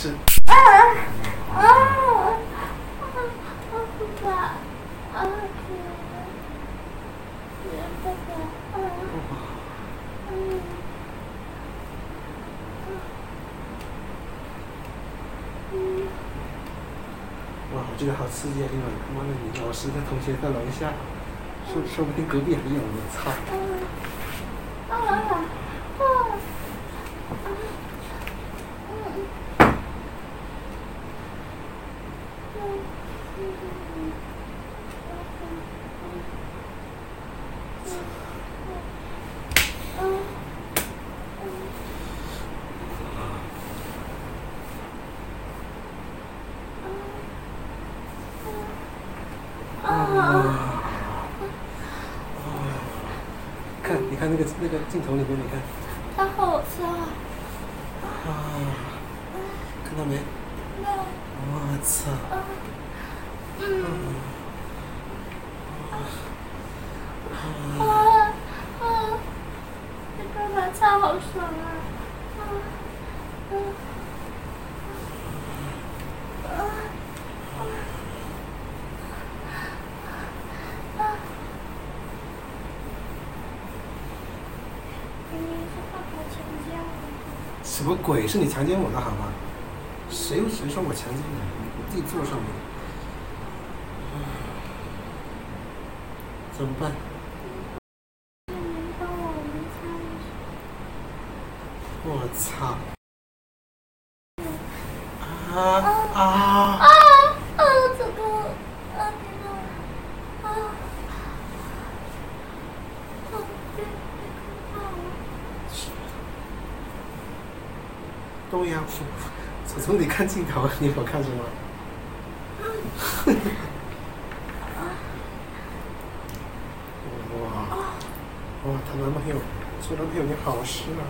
是。哇，我觉得好刺激啊！因为他妈的，你老师的同学在楼下，说不定隔壁还有，我操！你看那个镜头里面，你看， 他好笑啊，看到没？我操！ 这个晚餐好爽啊！ 什么鬼？是你强奸我的好吗？谁说我强奸你？你自己坐上面。怎么办？我操！ 这个对呀，从你看镜头，你有看什么？哇，她男朋友，做男朋友你好事啊！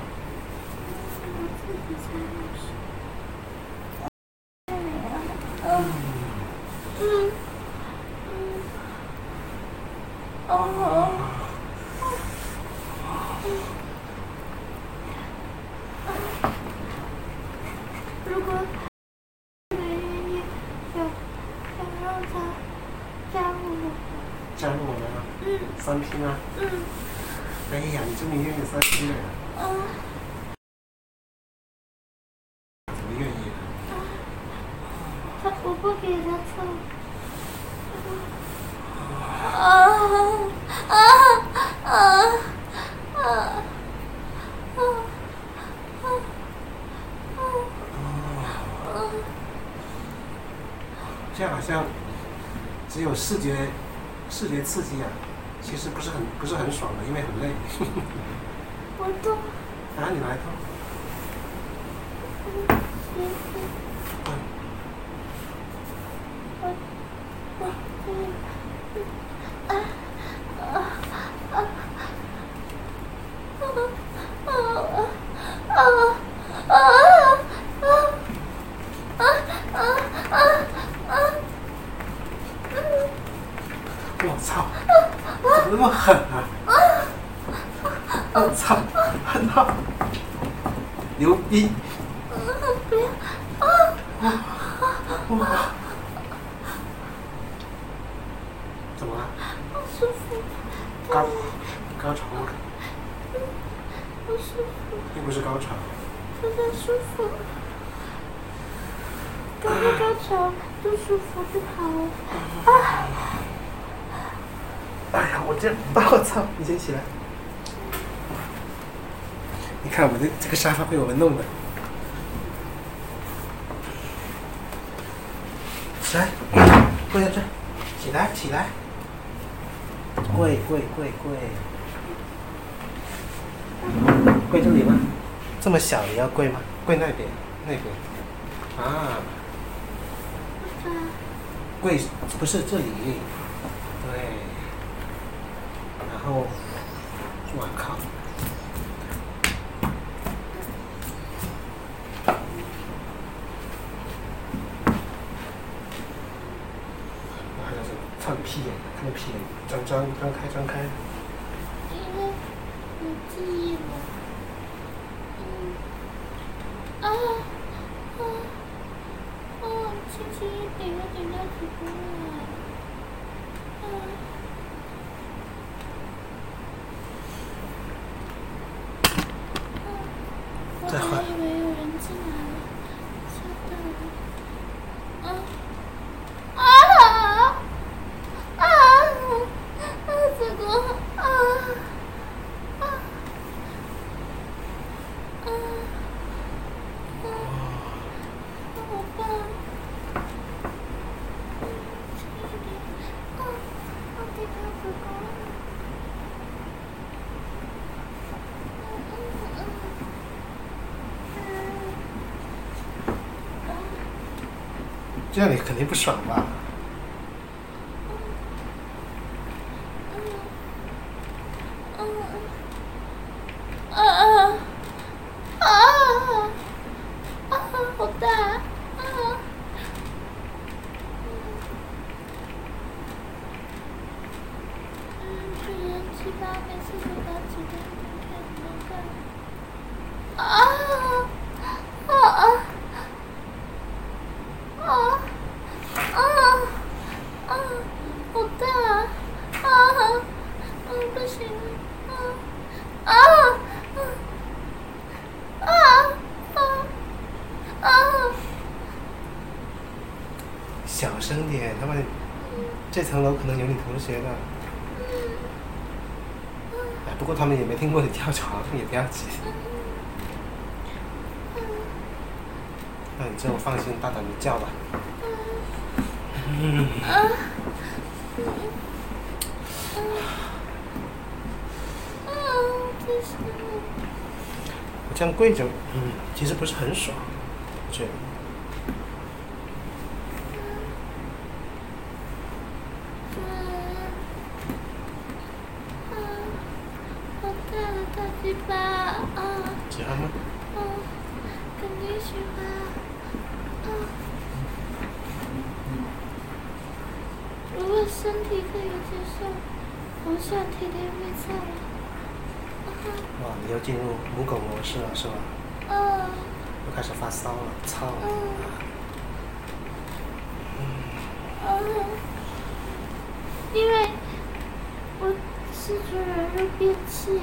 如果没愿意，想让他加入我。 加入我们啊？3拼啊？哎呀，你这么愿意3拼的呀？怎么愿意？ 我不给他蹭。 这样好像只有视觉刺激啊，其实不是很爽的，因为很累。 我动。 你来动。我操！怎么那么狠啊！我操，狠到牛逼！ 不要！ 怎么了？ 好舒服。 高潮吗？ 好舒服。 并不是高潮。 特别舒服。高不高潮都舒服就好了。 哎呀，我操！你先起来。你看我这个沙发被我们弄的。起来，跪在这，起来，跪，跪这里吗？这么小也要跪吗？跪那边。啊。跪不是这里，对。然后，我靠。看个屁眼，张开。 因为有记忆了。 轻轻一点，有点要起不来。我还以为有人进来了，吓到了。这个好棒！轻一点，我顶到子宫了。 这样你肯定不爽吧？ 好大！这人气吧，每次都把几个人看能干。好大！不行小声点，他们这层楼可能有你同学的。哎，不过他们也没听过你跳床，也不要急。那你就放心大胆的叫吧。我这样跪着，其实不是很爽，我觉得。 好大的大鸡巴喜欢吗？ 肯定喜欢。如果身体可以接受，我想天天会操。 哇，你又进入母狗模式了是吧？又开始发骚了，操！ 因为我吃出人肉变气。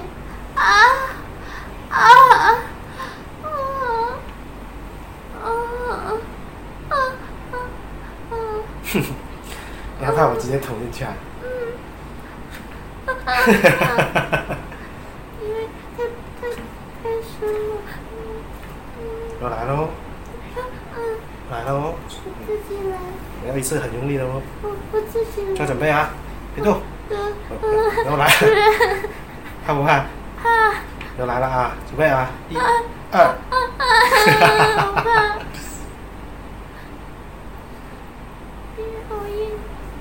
你害怕我直接捅进去啊？ 因为太深了。 我来喽！来喽！ 我自己来。 我要一次很用力的哦。 我自己来。 做准备啊！别动！然后来，怕不怕？ 怕。 又来了啊！准备啊！1、2。 好怕。好硬。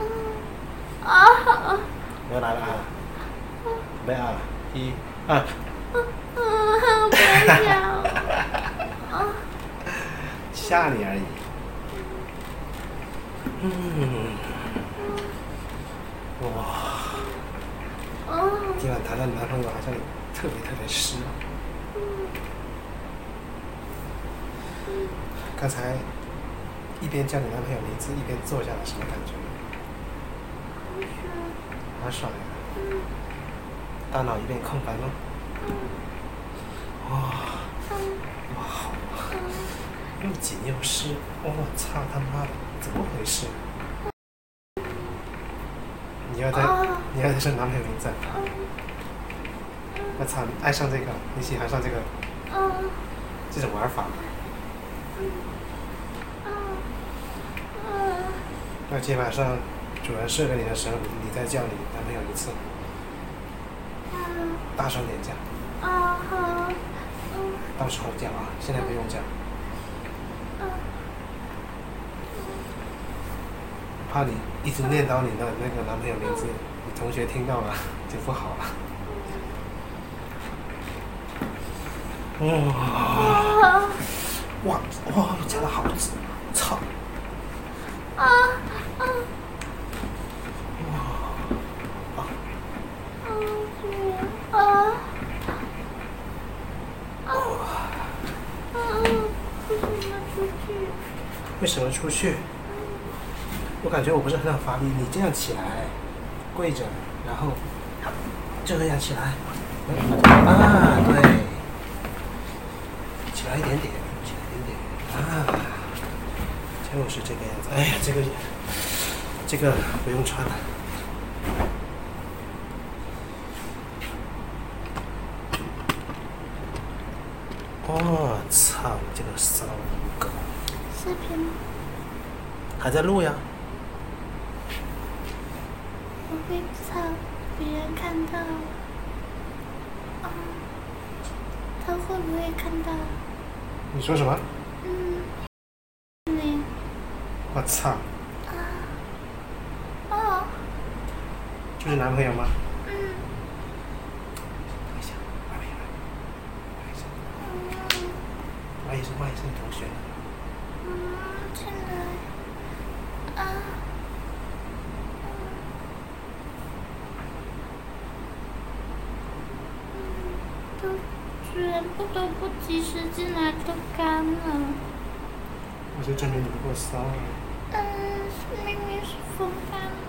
又来了啊！准备啊！1、2。 不要。 吓你而已。哇！今晚谈到你男朋友好像特别湿。刚才一边叫你男朋友名字一边坐下了，什么感觉？好爽呀！大脑一片空白吗？哇！好！又紧又湿，我操他妈的，怎么回事？你要再说男朋友名字？我操！你爱上这个，你喜欢上这个，这种玩法？那今天晚上主人睡了你的时候，你再叫你男朋友一次，大声点叫。 好。 到时候叫啊，现在不用叫。怕你一直念叨你的那个男朋友名字，你同学听到了就不好了。哇，加的好紧，操！为什么出去？ 我感觉我不是很好发力，你这样起来，跪着，然后这样起来，啊，对，起来一点点，起来一点点，啊，就是这个样子。哎呀，这个不用穿了。我操，你这个骚狗！ 视频吗？ 还在录呀？ 我会操别人看到。他会不会看到？ 你说什么？ 你。 我操！这是男朋友吗？慢一下，慢一下，慢一下，慢一下，你同学。 进来。主人不得不及时进来都干了。 我就证明你不够骚了。 明明是风干了。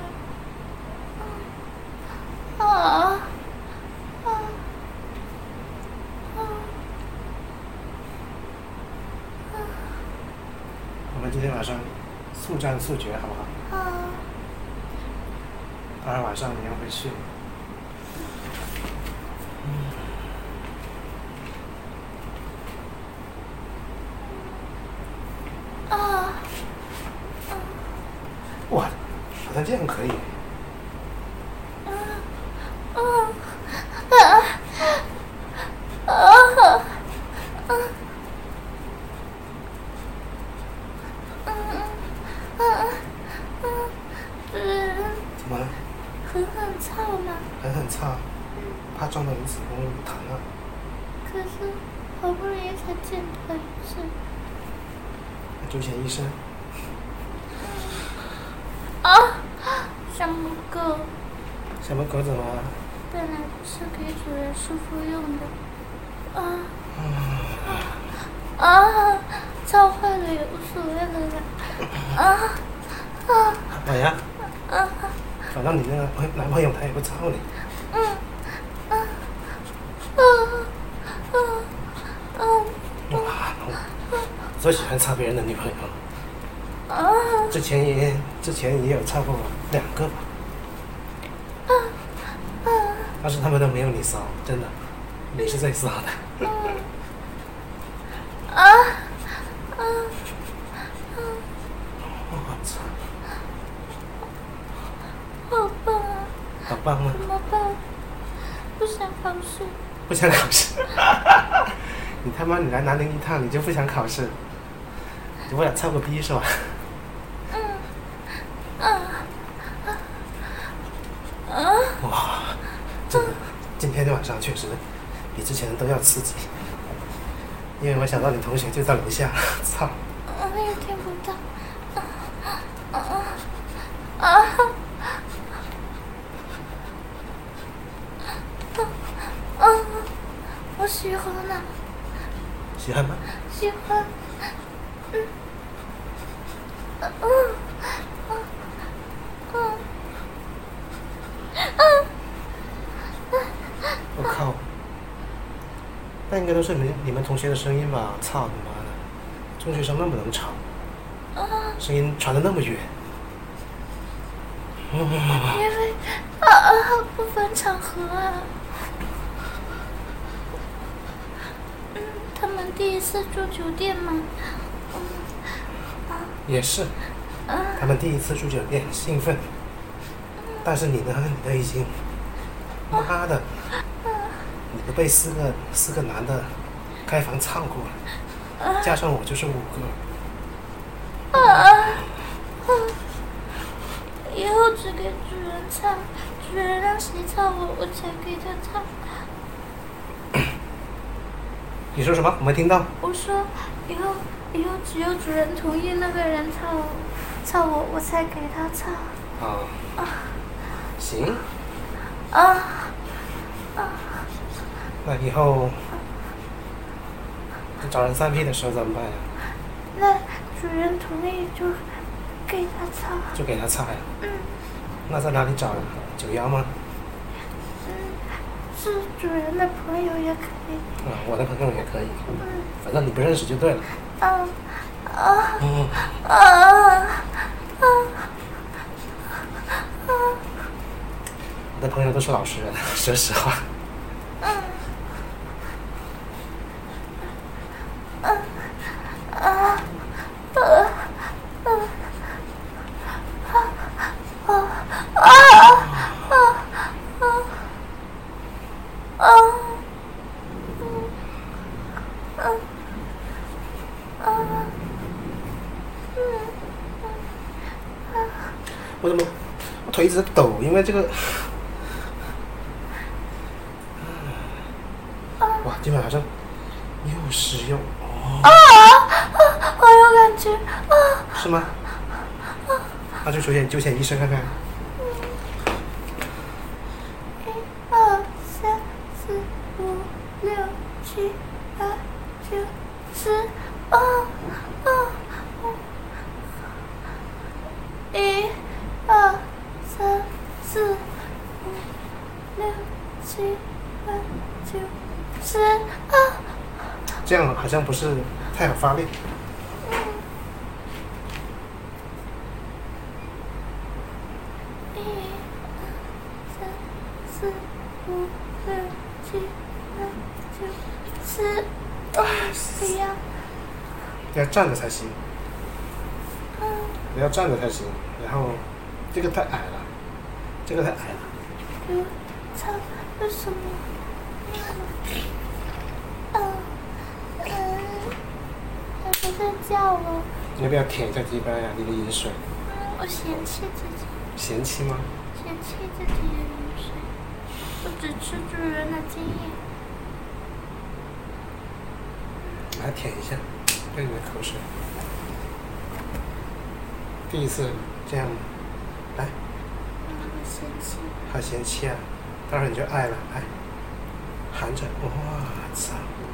我们今天晚上速战速决，好不好？当然晚上你要回去。哇，好像这样可以。怎么了？ 很操吗？ 很操，怕撞到你子宫疼啊。 可是好不容易才见到一次。 那就见医生。 什么狗？ 什么狗怎么了？ 本来不是给主人舒服用的。操坏了也无所谓了啦。 好呀。反正你那个男朋友他也不操你。哇，我最喜欢操别人的女朋友。之前也有操过2个吧。但是他们都没有你骚，真的，你是最骚的。我操！ 好棒啊！ 好棒吗？ 怎么办？不想考试。 不想考试？你他妈，你来南宁一趟，你就不想考试？你不想操个逼是吧？哇，真的，今天晚上确实比之前都要刺激，因为我想到你同学就在楼下，操！ 也听不到。我喜欢了。 喜欢吗？ 喜欢。 我靠！那应该都是你们同学的声音吧？操你妈的！中学生那么能吵，声音传得那么远。 因为不分场合啊。他们第一次住酒店嘛。 也是。他们第一次住酒店，兴奋。但是你呢？你都已经，妈的，你都被四个男的开房操过了，加上我就是5个。 以后只给主人操，主人让谁操我，我才给他操。 你说什么？我没听到。 我说以后只有主人同意那个人操我，我才给他操。 行。那以后找人3P 的时候怎么办呀？ 那主人同意就给他擦。 就给他擦呀。 嗯。 那在哪里找911吗？ 是主人的朋友也可以。 我的朋友也可以。 嗯。 反正你不认识就对了。我的朋友都是老实人，说实话。我怎么我腿一直在抖？因为这个，哇，今晚好像又湿又好有感觉是吗？那就就见医生看看。 1、2、3、4、5、6、7、8、9、10。1、2、3、4、5、6、7、8、9、10。 这样好像不是太好发力。 1、2、3、4、5、6、7、8、9、10。不要。 要站着才行。要站着才行。然后，这个太矮了，这个太矮了。 操，为什么？他不在叫我。 你要不要舔一下鸡巴呀？你的饮水。 我嫌弃自己。 嫌弃吗？ 嫌弃自己的饮水，我只吃主人的精液。 来舔一下，对你的口水。第一次这样，来。 好嫌弃。 好嫌弃啊！待会儿你就爱了，来，含着，我操！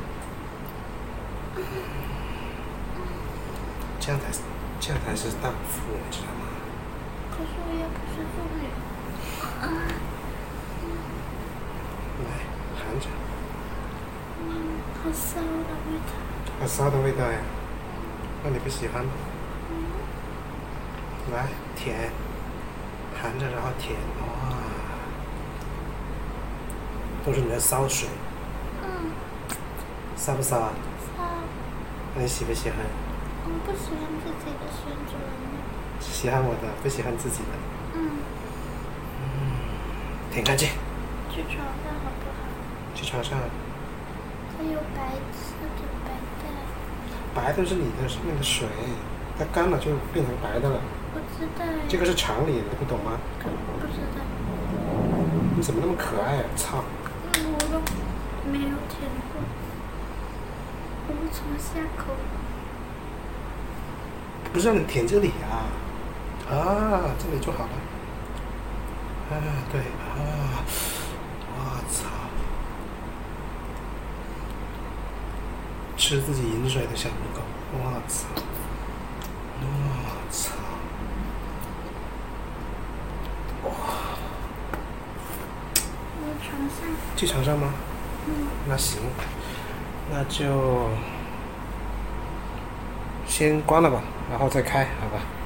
这样才是荡妇，你知道吗？ 可是我也不是妇女。 来，含着。 好骚的味道。 好骚的味道呀！那你不喜欢吗？来，舔，含着然后舔，哇！都是你的骚水。骚不骚啊？ 骚。 那你喜不喜欢？ 我不喜欢自己的选主人。 喜欢我的，不喜欢自己的。舔干净。 去床上好不好？ 去床上。 它有白色的白带。 白的是你的上面的水，它干了就变成白的了。 我知道。 这个是常理，你不懂吗？ 不知道。 你怎么那么可爱啊！操！ 我都没有舔过，我无从下口。 不是让你舔这里啊！这里就好了。对我操！吃自己饮水的小母狗，我操！ 床上。 去床上吗？那行，那就先关了吧，然后再开，好吧？